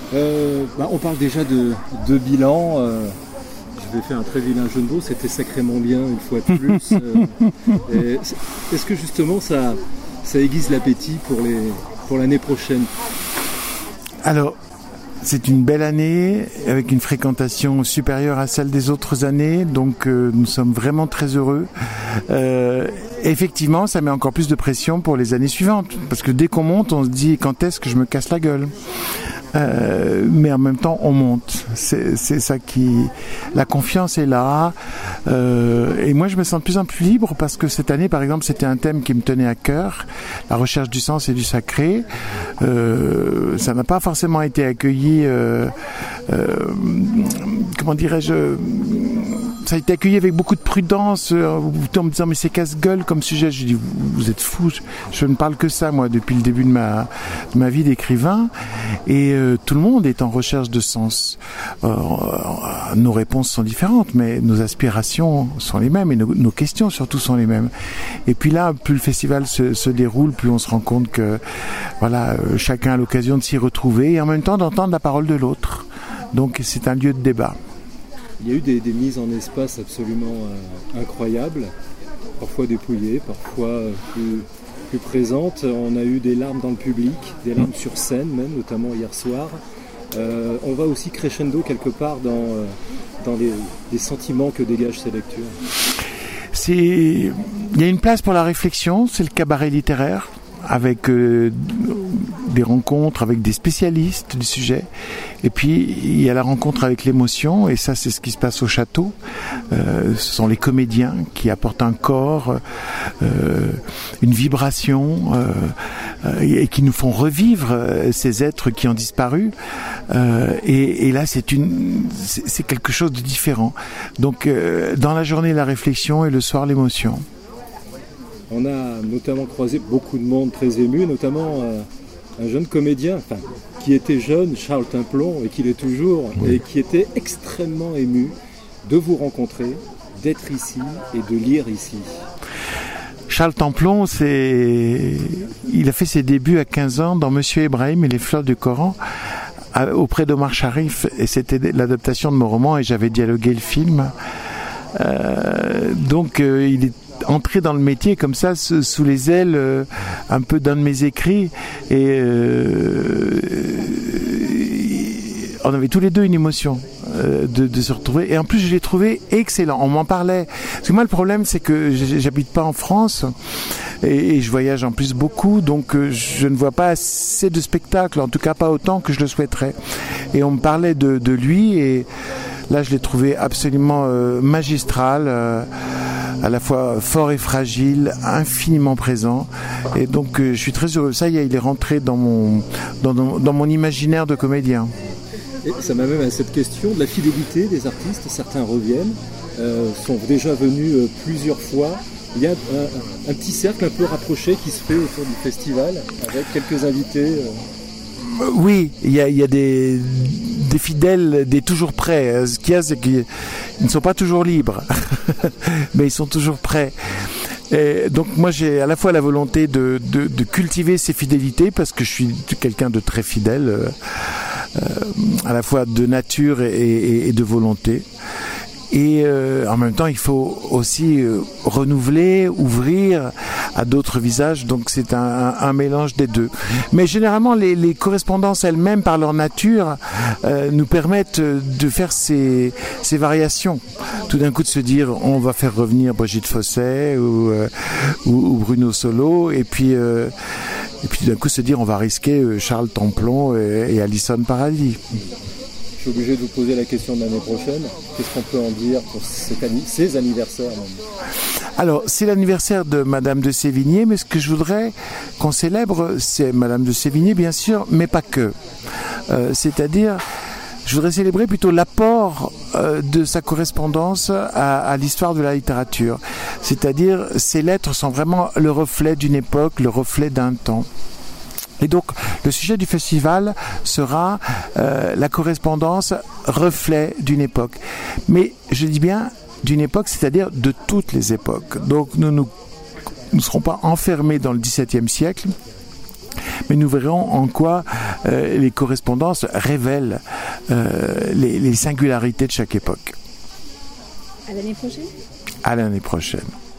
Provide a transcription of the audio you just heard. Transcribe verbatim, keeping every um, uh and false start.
Euh, bah, on parle déjà de, de bilan. Euh, je vais faire un très vilain jeu de mots. C'était sacrément bien une fois de plus. euh, et est-ce que justement ça, ça aiguise l'appétit pour, les, pour l'année prochaine? Alors, c'est une belle année avec une fréquentation supérieure à celle des autres années, donc euh, nous sommes vraiment très heureux. Euh, effectivement, ça met encore plus de pression pour les années suivantes, parce que dès qu'on monte, on se dit quand est-ce que je me casse la gueule. Euh, mais en même temps on monte, c'est, c'est ça qui, la confiance est là, euh, et moi je me sens de plus en plus libre parce que cette année par exemple c'était un thème qui me tenait à cœur, la recherche du sens et du sacré. Euh, ça n'a pas forcément été accueilli, euh, euh, comment dirais-je, ça a été accueilli avec beaucoup de prudence, euh, en me disant mais c'est casse-gueule comme sujet. Je dis vous, vous êtes fous, je, je ne parle que ça moi depuis le début de ma, de ma vie d'écrivain, et euh, tout le monde est en recherche de sens. Euh, nos réponses sont différentes, mais nos aspirations sont les mêmes et nos, nos questions surtout sont les mêmes. Et puis là, plus le festival se, se déroule, plus on se rend compte que voilà, euh, chacun a l'occasion de s'y retrouver et en même temps d'entendre la parole de l'autre. Donc c'est un lieu de débat. Il y a eu des, des mises en espace absolument euh, incroyables, parfois dépouillées, parfois euh, plus, plus présentes. On a eu des larmes dans le public, des larmes sur scène même, notamment hier soir. Euh, on va aussi crescendo quelque part dans, euh, dans les, les sentiments que dégagent ces lectures. C'est... Il y a une place pour la réflexion, c'est le cabaret littéraire, avec euh, des rencontres avec des spécialistes du sujet, et puis il y a la rencontre avec l'émotion, et ça c'est ce qui se passe au château. Euh, ce sont les comédiens qui apportent un corps, euh, une vibration, euh, euh, et qui nous font revivre ces êtres qui ont disparu, euh, et, et là c'est, une, c'est, c'est quelque chose de différent. Donc euh, dans la journée la réflexion et le soir l'émotion. On a notamment croisé beaucoup de monde très ému, notamment euh, un jeune comédien, enfin, qui était jeune, Charles Timplon, et qui l'est toujours, oui. Et qui était extrêmement ému de vous rencontrer, d'être ici et de lire ici. Charles Timplon, c'est... il a fait ses débuts à quinze ans dans Monsieur Ibrahim et les fleurs du Coran, auprès d'Omar Sharif, et c'était l'adaptation de mon roman, et j'avais dialogué le film. Euh, donc euh, il est entré dans le métier comme ça, sous les ailes euh, un peu d'un de mes écrits, et euh, on avait tous les deux une émotion euh, de, de se retrouver, et en plus je l'ai trouvé excellent. On m'en parlait, parce que moi le problème c'est que j'habite pas en France et, et je voyage en plus beaucoup, donc euh, je ne vois pas assez de spectacles, en tout cas pas autant que je le souhaiterais, et on me parlait de, de lui, et là je l'ai trouvé absolument euh, magistral, euh, à la fois fort et fragile, infiniment présent, et donc euh, je suis très heureux. Ça y est, il est rentré dans mon, dans, dans, dans mon imaginaire de comédien. Et ça m'amène à cette question de la fidélité des artistes. Certains reviennent, euh, sont déjà venus euh, plusieurs fois. Il y a un, un, un petit cercle un peu rapproché qui se fait autour du festival, avec quelques invités. Euh... Oui, il y a, il y a des, des fidèles, des toujours prêts. Ce qu'il y a, c'est qu'ils ne sont pas toujours libres, mais ils sont toujours prêts. Et donc moi j'ai à la fois la volonté de, de, de cultiver ces fidélités, parce que je suis quelqu'un de très fidèle, euh, euh, à la fois de nature et, et, et de volonté. Et euh, en même temps, il faut aussi euh, renouveler, ouvrir à d'autres visages. Donc c'est un, un, un mélange des deux. Mais généralement, les, les correspondances elles-mêmes, par leur nature, euh, nous permettent de faire ces, ces variations. Tout d'un coup, de se dire, on va faire revenir Brigitte Fosset ou, euh, ou, ou Bruno Solo, et puis euh, et puis tout d'un coup se dire, on va risquer Charles Timplon et, et Alison Paradis. Je suis obligé de vous poser la question de l'année prochaine. Qu'est-ce qu'on peut en dire pour cet anni- ces anniversaires même ? Alors, c'est l'anniversaire de Madame de Sévigné, mais ce que je voudrais qu'on célèbre, c'est Madame de Sévigné, bien sûr, mais pas que. Euh, c'est-à-dire, je voudrais célébrer plutôt l'apport euh, de sa correspondance à, à l'histoire de la littérature. C'est-à-dire, ces lettres sont vraiment le reflet d'une époque, le reflet d'un temps. Et donc, le sujet du festival sera euh, la correspondance reflet d'une époque. Mais je dis bien d'une époque, c'est-à-dire de toutes les époques. Donc, nous ne nous, nous serons pas enfermés dans le dix-septième siècle. Mais nous verrons en quoi euh, les correspondances révèlent euh, les, les singularités de chaque époque. À l'année prochaine. À l'année prochaine.